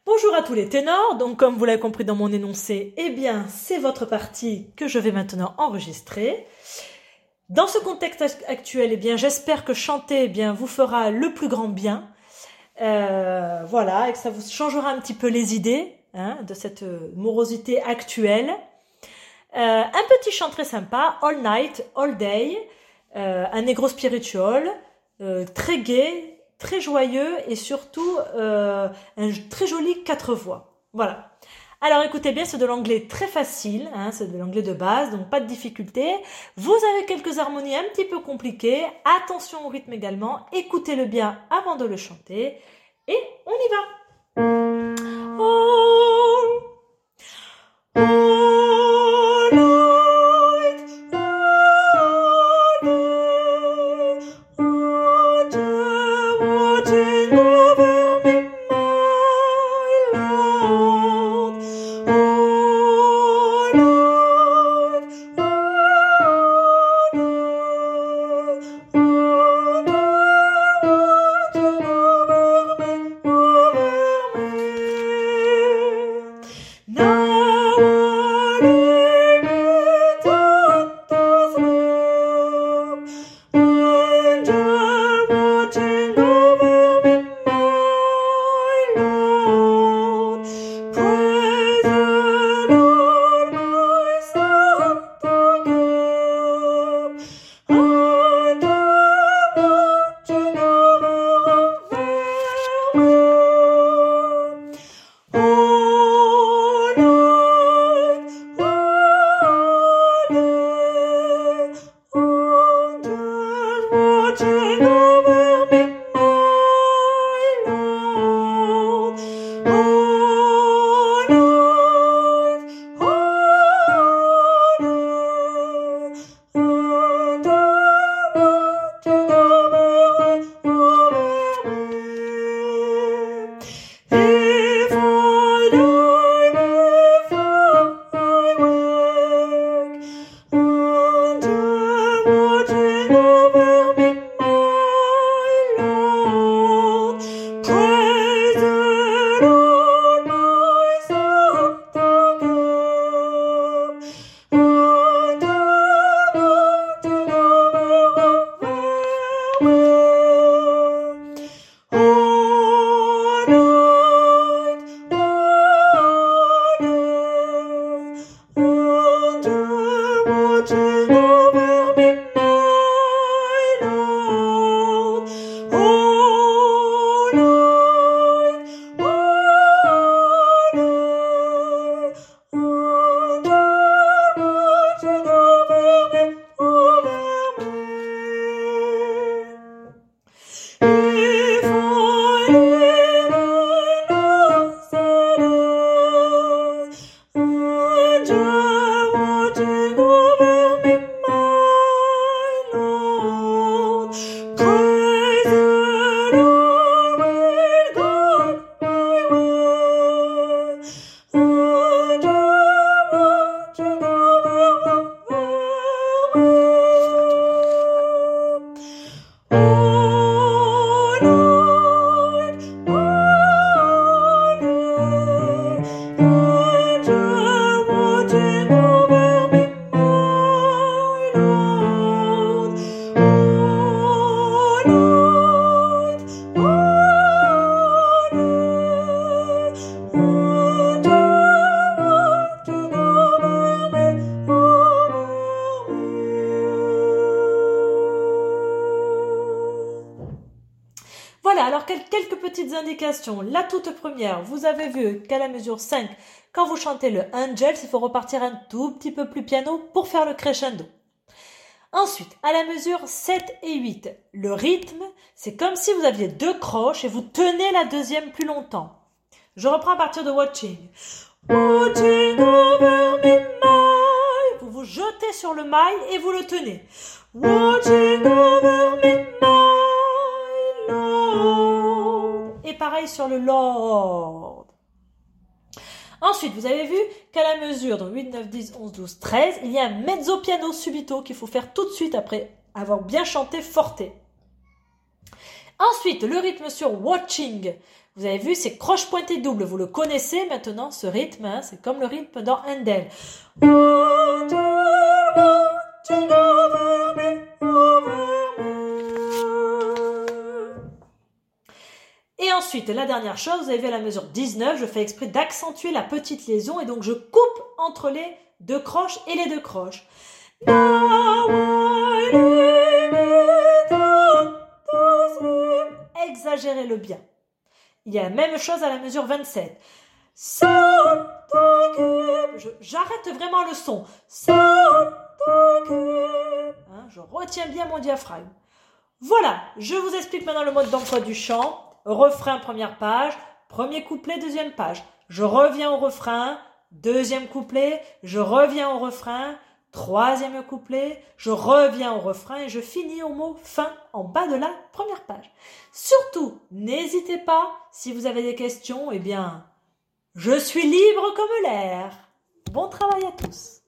Bonjour à tous les ténors, donc comme vous l'avez compris dans mon énoncé, eh bien c'est votre partie que je vais maintenant enregistrer. Dans ce contexte actuel, eh bien j'espère que chanter vous fera le plus grand bien. Voilà, et que ça vous changera un petit peu les idées de cette morosité actuelle. Un petit chant très sympa, All Night, All Day, un negro spiritual, très gai, très joyeux et surtout un très joli 4 voix. Voilà. Alors écoutez bien, c'est de l'anglais très facile, c'est de l'anglais de base, donc pas de difficulté. Vous avez quelques harmonies un petit peu compliquées, attention au rythme également, écoutez-le bien avant de le chanter, et on y va. Oh, all night, all day, all day, watching over me, my Lord. All night, all day, all day, watching over me, over me. Now I live it under sleep, and you're watching over me, my Lord. Praise the Lord, my soul to give, and you're watching over me. All night, all day, all day, watching over me, my Lord. All night, all day, all day, watching over me. If I die before I wake, and you're watching over me, my Lord. Praise the Lord, my soul to give, and you're watching over me. All night, all day, and you're watching over me, my Lord. All night, all day, and you're watching over me, over me. If I live and you're watching over me, my Lord. Praise the Lord with God my way, and you're watching over me. All night, all day, and you're watching over me, my Lord. All night, all day, and you're watching over me, over me. Voilà, alors quelques petites indications. La toute première, vous avez vu qu'à la mesure 5, quand vous chantez le Angels, il faut repartir un tout petit peu plus piano pour faire le crescendo. Ensuite, à la mesure 7 et 8, le rythme, c'est comme si vous aviez 2 croches et vous tenez la deuxième plus longtemps. Je reprends à partir de Watching. Watching over me, my. Vous vous jetez sur le my et vous le tenez. Watching over me, my Lord. Et pareil sur le Lord. Ensuite, vous avez vu qu'à la mesure de 8, 9, 10, 11, 12, 13, il y a un mezzo piano subito qu'il faut faire tout de suite après avoir bien chanté forte. Ensuite, le rythme sur watching. Vous avez vu, c'est croche pointée double. Vous le connaissez maintenant, ce rythme. Hein, c'est comme le rythme dans Handel. Et ensuite, la dernière chose, vous avez vu à la mesure 19, je fais exprès d'accentuer la petite liaison et donc je coupe entre les deux croches et les deux croches. Exagérez-le bien. Il y a la même chose à la mesure 27. J'arrête vraiment le son. Hein, je retiens bien mon diaphragme. Voilà, je vous explique maintenant le mode d'emploi du chant. Refrain, première page. Premier couplet, deuxième page. Je reviens au refrain. Deuxième couplet. Je reviens au refrain. Troisième couplet. Je reviens au refrain et je finis au mot fin en bas de la première page. Surtout, n'hésitez pas, si vous avez des questions, eh bien, je suis libre comme l'air. Bon travail à tous.